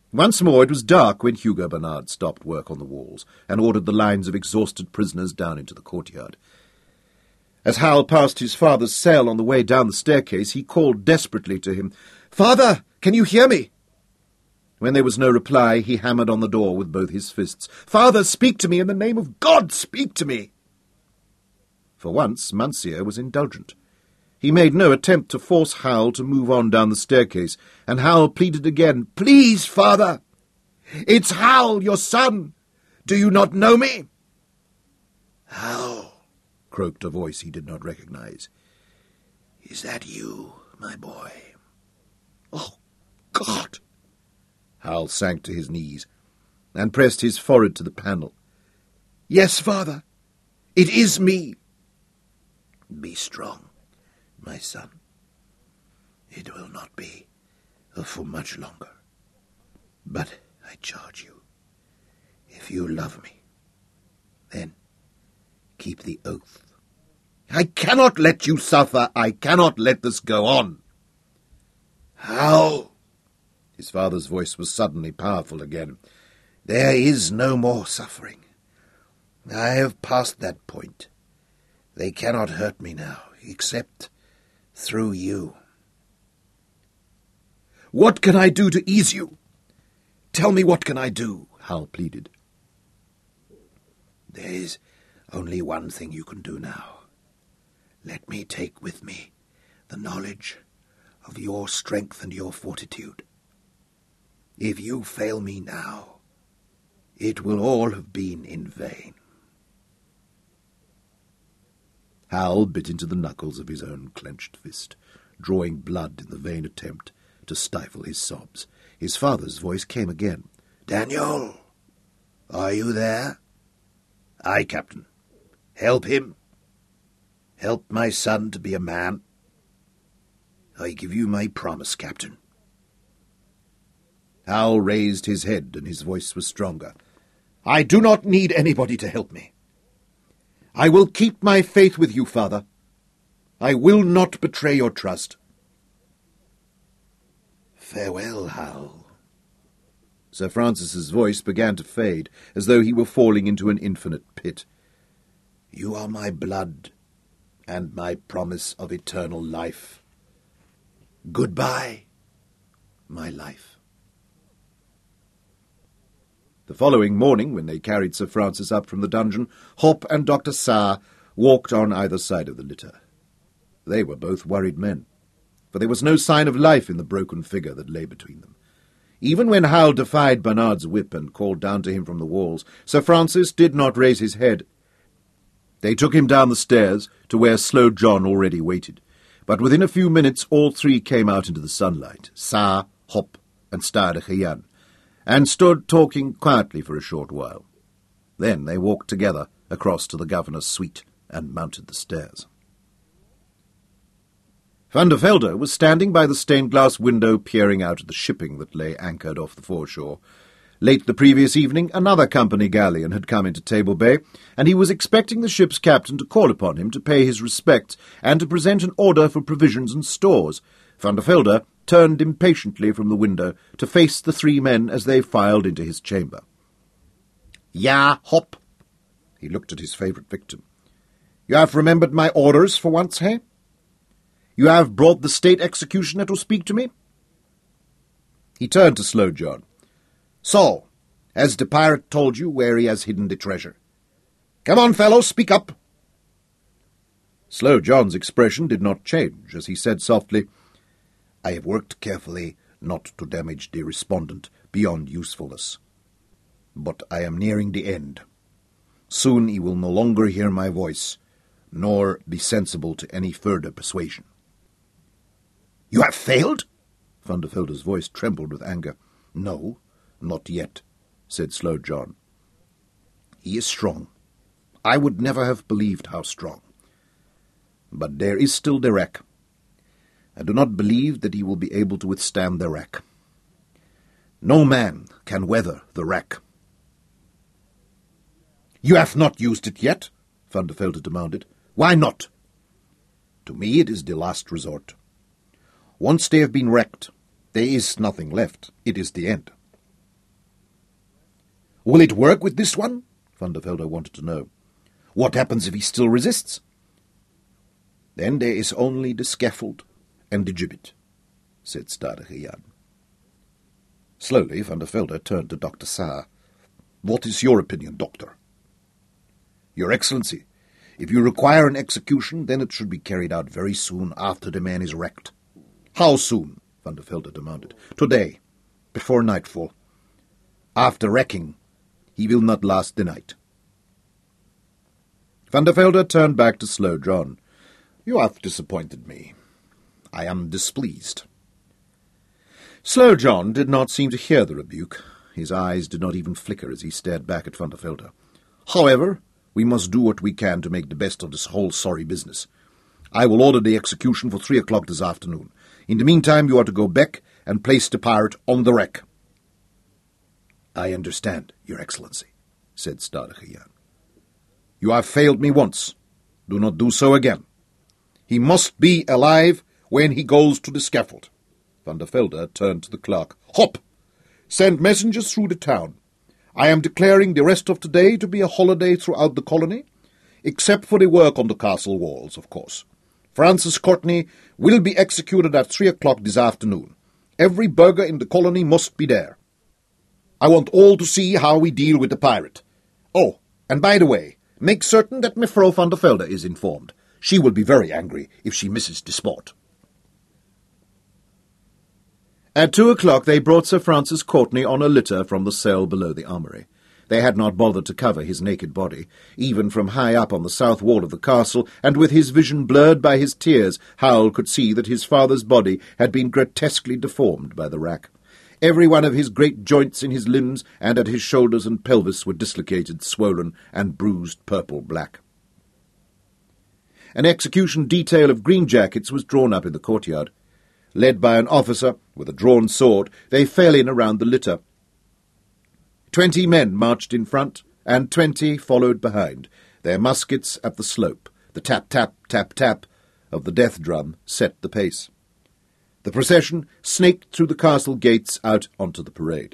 Once more it was dark when Hugo Bernard stopped work on the walls and ordered the lines of exhausted prisoners down into the courtyard. As Hal passed his father's cell on the way down the staircase, he called desperately to him, "Father, can you hear me?" When there was no reply, he hammered on the door with both his fists. "Father, speak to me! In the name of God, speak to me!" For once, Monsieur was indulgent. He made no attempt to force Hal to move on down the staircase, and Hal pleaded again, "Please, father! It's Hal, your son! Do you not know me?" "Hal," croaked a voice he did not recognize. "Is that you, my boy?" "Oh, God!" Hal sank to his knees and pressed his forehead to the panel. "Yes, father, it is me." "Be strong, my son. It will not be for much longer. But I charge you, if you love me, then keep the oath." "I cannot let you suffer. I cannot let this go on." "Hal!" His father's voice was suddenly powerful again. "There is no more suffering. I have passed that point. They cannot hurt me now, except through you." "What can I do to ease you? Tell me, what can I do?" Hal pleaded. "There is only one thing you can do now. Let me take with me the knowledge of your strength and your fortitude. If you fail me now, it will all have been in vain." Hal bit into the knuckles of his own clenched fist, drawing blood in the vain attempt to stifle his sobs. His father's voice came again. "Daniel, are you there?" "Aye, Captain." "Help him. Help my son to be a man. I give you my promise, Captain." Hal raised his head, and his voice was stronger. "I do not need anybody to help me. I will keep my faith with you, father. I will not betray your trust." "Farewell, Hal." Sir Francis's voice began to fade, as though he were falling into an infinite pit. "You are my blood, and my promise of eternal life. Goodbye, my life." The following morning, when they carried Sir Francis up from the dungeon, Hop and Dr. Saar walked on either side of the litter. They were both worried men, for there was no sign of life in the broken figure that lay between them. Even when Hal defied Bernard's whip and called down to him from the walls, Sir Francis did not raise his head. They took him down the stairs to where Slow John already waited, but within a few minutes all three came out into the sunlight, Saar, Hop, and Staar de Geyhan, and stood talking quietly for a short while. Then they walked together across to the governor's suite and mounted the stairs. Van der Velde was standing by the stained-glass window peering out at the shipping that lay anchored off the foreshore. Late the previous evening, another company galleon had come into Table Bay, and he was expecting the ship's captain to call upon him to pay his respects and to present an order for provisions and stores. Van der Velde turned impatiently from the window to face the three men as they filed into his chamber. "Ja, Hop." He looked at his favourite victim. "You have remembered my orders for once, hey? You have brought the state executioner to speak to me?" He turned to Slow John. "So, has the pirate told you where he has hidden the treasure? Come on, fellows, speak up." Slow John's expression did not change as he said softly, "I have worked carefully not to damage the respondent beyond usefulness. But I am nearing the end. Soon he will no longer hear my voice, nor be sensible to any further persuasion." "You have failed?" Van der Velde's voice trembled with anger. "No, not yet," said Slow John. "He is strong. I would never have believed how strong. But there is still the wreck. I do not believe that he will be able to withstand the wreck. No man can weather the wreck." "You have not used it yet?" Van der Velde demanded. "Why not?" "To me it is the last resort. Once they have been wrecked, there is nothing left. It is the end." Will it work with this one? Van der Velde wanted to know. What happens if he still resists? Then there is only the scaffold and the gibbet, said Stadige Jan. Slowly Van der Velde turned to Dr. Saar. What is your opinion, Doctor? Your Excellency, if you require an execution, then it should be carried out very soon after the man is wrecked. How soon? Van der Velde demanded. Today, before nightfall. After wrecking, he will not last the night. Van der Velde turned back to Slow John. You have disappointed me. I am displeased. Slow John did not seem to hear the rebuke. His eyes did not even flicker as he stared back at Van der Velde. However, we must do what we can to make the best of this whole sorry business. I will order the execution for 3 o'clock this afternoon. In the meantime, you are to go back and place the pirate on the wreck. I understand, Your Excellency, said Stadige Jan. You have failed me once. Do not do so again. He must be alive when he goes to the scaffold. Van der Velde turned to the clerk. Hop! Send messengers through the town. I am declaring the rest of today to be a holiday throughout the colony, except for the work on the castle walls, of course. Francis Courtney will be executed at 3 o'clock this afternoon. Every burgher in the colony must be there. I want all to see how we deal with the pirate. Oh, and by the way, make certain that Mevrouw Van der Velde is informed. She will be very angry if she misses the sport. At 2 o'clock they brought Sir Francis Courtney on a litter from the cell below the armoury. They had not bothered to cover his naked body. Even from high up on the south wall of the castle, and with his vision blurred by his tears, Howell could see that his father's body had been grotesquely deformed by the rack. Every one of his great joints in his limbs and at his shoulders and pelvis were dislocated, swollen, and bruised purple-black. An execution detail of greenjackets was drawn up in the courtyard. Led by an officer with a drawn sword, they fell in around the litter. 20 men marched in front, and 20 followed behind, their muskets at the slope. The tap-tap, tap-tap of the death drum set the pace. The procession snaked through the castle gates out onto the parade.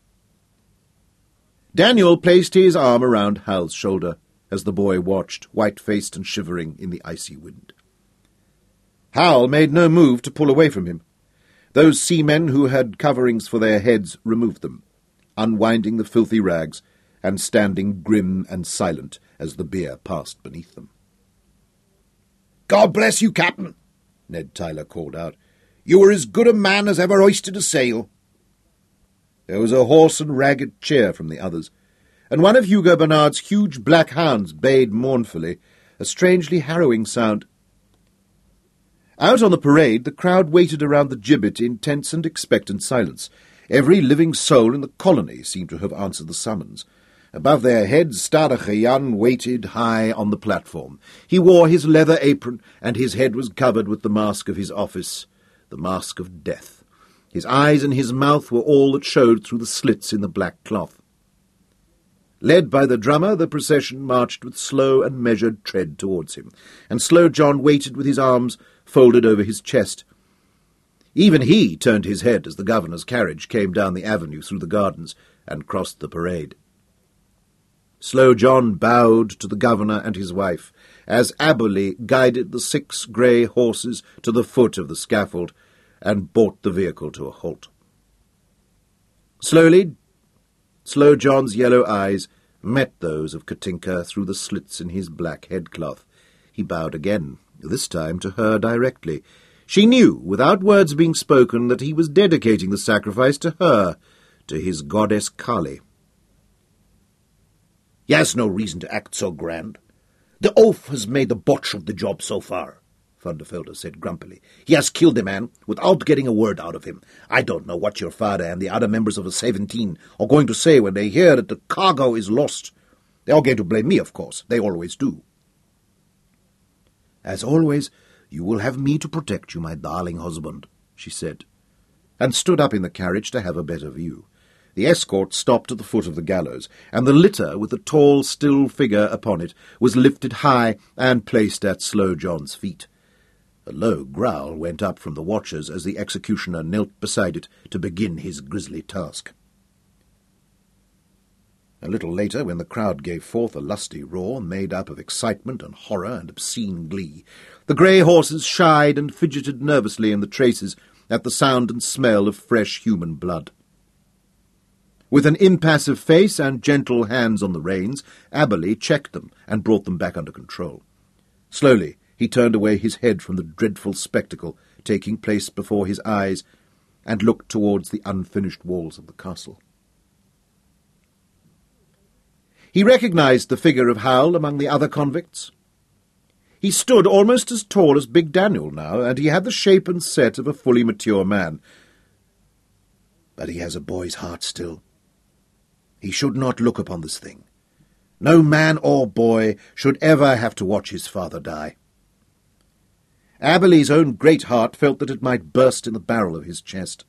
Daniel placed his arm around Hal's shoulder as the boy watched, white-faced and shivering in the icy wind. Hal made no move to pull away from him. Those seamen who had coverings for their heads removed them, unwinding the filthy rags and standing grim and silent as the bier passed beneath them. "God bless you, Captain," Ned Tyler called out. "You were as good a man as ever hoisted a sail." There was a hoarse and ragged cheer from the others, and one of Hugo Bernard's huge black hounds bayed mournfully, a strangely harrowing sound. Out on the parade, the crowd waited around the gibbet in tense and expectant silence. Every living soul in the colony seemed to have answered the summons. Above their heads, Stadige Jan waited high on the platform. He wore his leather apron, and his head was covered with the mask of his office, the mask of death. His eyes and his mouth were all that showed through the slits in the black cloth. Led by the drummer, the procession marched with slow and measured tread towards him, and Slow John waited with his arms folded over his chest. Even he turned his head as the governor's carriage came down the avenue through the gardens and crossed the parade. Slow John bowed to the governor and his wife, as Aberley guided the 6 grey horses to the foot of the scaffold and brought the vehicle to a halt. Slowly, Slow John's yellow eyes met those of Katinka through the slits in his black headcloth. He bowed again, this time to her directly. She knew, without words being spoken, that he was dedicating the sacrifice to her, to his goddess Kali. "He has no reason to act so grand. The oaf has made the botch of the job so far," Van der Velde said grumpily. "He has killed a man without getting a word out of him. I don't know what your father and the other members of the 17 are going to say when they hear that the cargo is lost. They are going to blame me, of course. They always do." "As always, you will have me to protect you, my darling husband," she said, and stood up in the carriage to have a better view. The escort stopped at the foot of the gallows, and the litter, with the tall, still figure upon it, was lifted high and placed at Slow John's feet. A low growl went up from the watchers as the executioner knelt beside it to begin his grisly task. A little later, when the crowd gave forth a lusty roar made up of excitement and horror and obscene glee, the grey horses shied and fidgeted nervously in the traces at the sound and smell of fresh human blood. With an impassive face and gentle hands on the reins, Aberley checked them and brought them back under control. Slowly he turned away his head from the dreadful spectacle taking place before his eyes and looked towards the unfinished walls of the castle. He recognized the figure of Hal among the other convicts. He stood almost as tall as Big Daniel now, and he had the shape and set of a fully mature man. But he has a boy's heart still. He should not look upon this thing. No man or boy should ever have to watch his father die. Aberley's own great heart felt that it might burst in the barrel of his chest.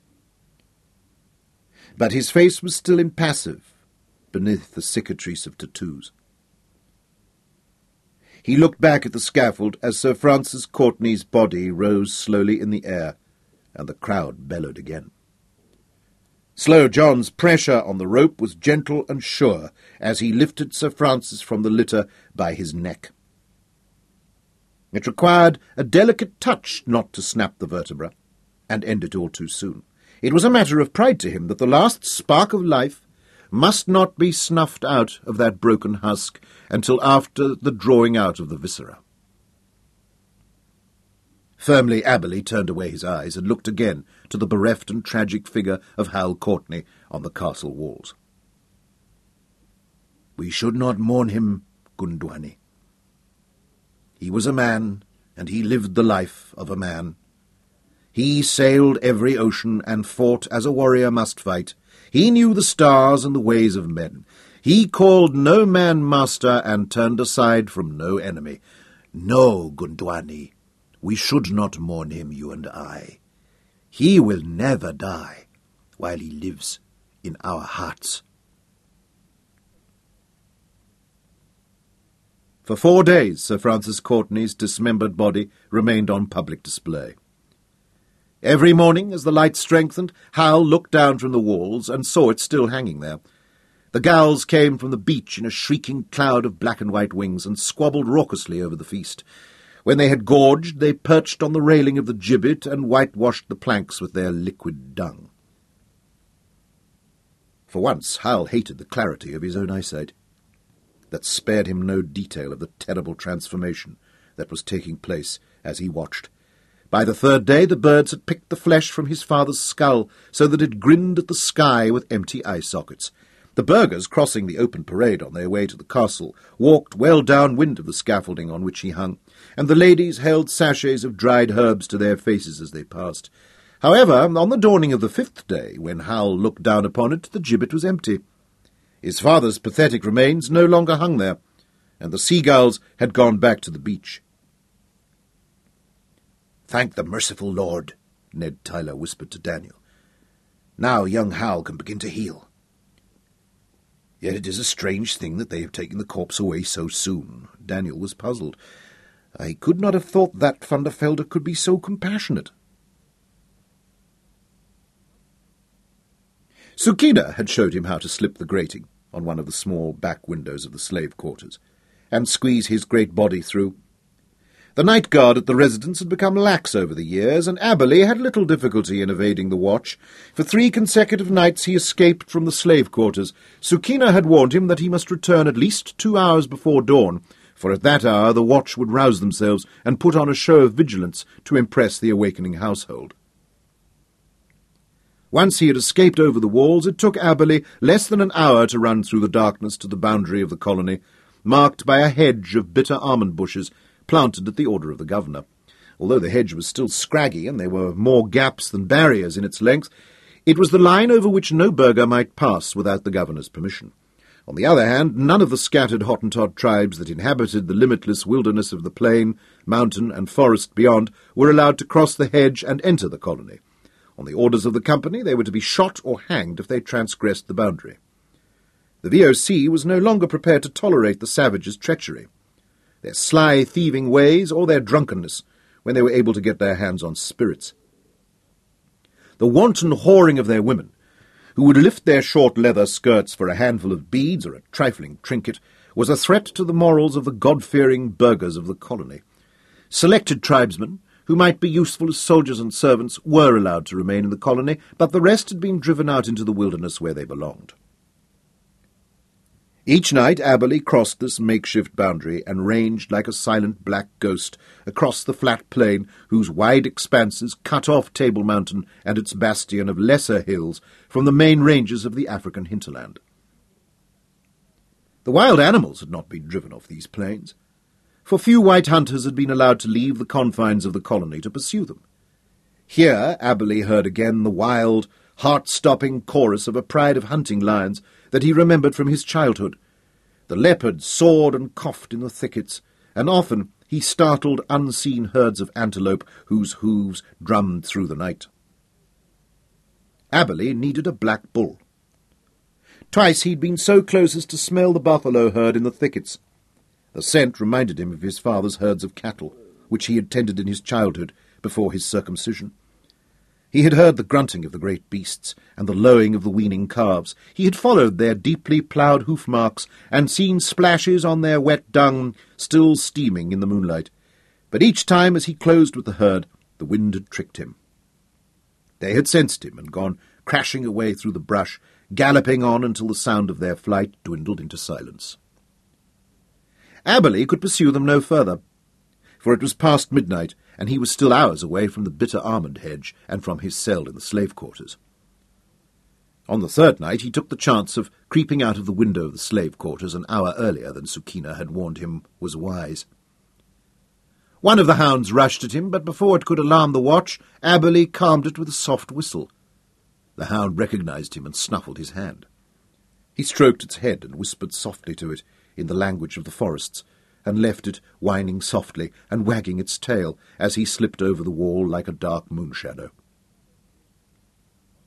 But his face was still impassive beneath the cicatrice of tattoos. He looked back at the scaffold as Sir Francis Courtenay's body rose slowly in the air, and the crowd bellowed again. Slow John's pressure on the rope was gentle and sure as he lifted Sir Francis from the litter by his neck. It required a delicate touch not to snap the vertebra and end it all too soon. It was a matter of pride to him that the last spark of life must not be snuffed out of that broken husk until after the drawing out of the viscera. Firmly Aberley turned away his eyes and looked again to the bereft and tragic figure of Hal Courtenay on the castle walls. We should not mourn him, Gundwani. He was a man, and he lived the life of a man. He sailed every ocean and fought as a warrior must fight. He knew the stars and the ways of men. He called no man master and turned aside from no enemy. No, Gundwani, we should not mourn him, you and I. He will never die while he lives in our hearts. For 4 days Sir Francis Courtenay's dismembered body remained on public display. Every morning, as the light strengthened, Hal looked down from the walls and saw it still hanging there. The gulls came from the beach in a shrieking cloud of black and white wings and squabbled raucously over the feast. When they had gorged, they perched on the railing of the gibbet and whitewashed the planks with their liquid dung. For once, Hal hated the clarity of his own eyesight. That spared him no detail of the terrible transformation that was taking place as he watched. By the 3rd day, the birds had picked the flesh from his father's skull so that it grinned at the sky with empty eye sockets. The burghers, crossing the open parade on their way to the castle, walked well downwind of the scaffolding on which he hung, and the ladies held sachets of dried herbs to their faces as they passed. However, on the dawning of the 5th day, when Hal looked down upon it, the gibbet was empty. His father's pathetic remains no longer hung there, and the seagulls had gone back to the beach. "Thank the merciful Lord," Ned Tyler whispered to Daniel. "Now young Hal can begin to heal. Yet it is a strange thing that they have taken the corpse away so soon." Daniel was puzzled. "I could not have thought that Van der Velde could be so compassionate." Sukina had showed him how to slip the grating on one of the small back windows of the slave quarters, and squeeze his great body through. The night guard at the residence had become lax over the years, and Aberley had little difficulty in evading the watch. For 3 consecutive nights he escaped from the slave quarters. Sukina had warned him that he must return at least 2 hours before dawn, for at that hour the watch would rouse themselves and put on a show of vigilance to impress the awakening household. Once he had escaped over the walls, it took Aberley less than an hour to run through the darkness to the boundary of the colony, marked by a hedge of bitter almond bushes planted at the order of the governor. Although the hedge was still scraggy and there were more gaps than barriers in its length, it was the line over which no burgher might pass without the governor's permission. On the other hand, none of the scattered Hottentot tribes that inhabited the limitless wilderness of the plain, mountain, and forest beyond were allowed to cross the hedge and enter the colony. On the orders of the company, they were to be shot or hanged if they transgressed the boundary. The VOC was no longer prepared to tolerate the savages' treachery, their sly, thieving ways, or their drunkenness, when they were able to get their hands on spirits. The wanton whoring of their women who would lift their short leather skirts for a handful of beads or a trifling trinket, was a threat to the morals of the God-fearing burghers of the colony. Selected tribesmen, who might be useful as soldiers and servants, were allowed to remain in the colony, but the rest had been driven out into the wilderness where they belonged. Each night Aberley crossed this makeshift boundary and ranged like a silent black ghost across the flat plain whose wide expanses cut off Table Mountain and its bastion of lesser hills from the main ranges of the African hinterland. The wild animals had not been driven off these plains, for few white hunters had been allowed to leave the confines of the colony to pursue them. Here Aberley heard again the wild, heart-stopping chorus of a pride of hunting lions that he remembered from his childhood. The leopard soared and coughed in the thickets, and often he startled unseen herds of antelope whose hooves drummed through the night. Aberley needed a black bull. Twice he'd been so close as to smell the buffalo herd in the thickets. The scent reminded him of his father's herds of cattle, which he had tended in his childhood before his circumcision. He had heard the grunting of the great beasts and the lowing of the weaning calves. He had followed their deeply ploughed hoof marks and seen splashes on their wet dung still steaming in the moonlight. But each time as he closed with the herd, the wind had tricked him. They had sensed him and gone crashing away through the brush, galloping on until the sound of their flight dwindled into silence. Aberley could pursue them no further, for it was past midnight, and he was still hours away from the bitter almond hedge and from his cell in the slave quarters. On the third night he took the chance of creeping out of the window of the slave quarters an hour earlier than Sukina had warned him was wise. One of the hounds rushed at him, but before it could alarm the watch, Aberley calmed it with a soft whistle. The hound recognized him and snuffled his hand. He stroked its head and whispered softly to it in the language of the forests, and left it whining softly and wagging its tail as he slipped over the wall like a dark moon-shadow.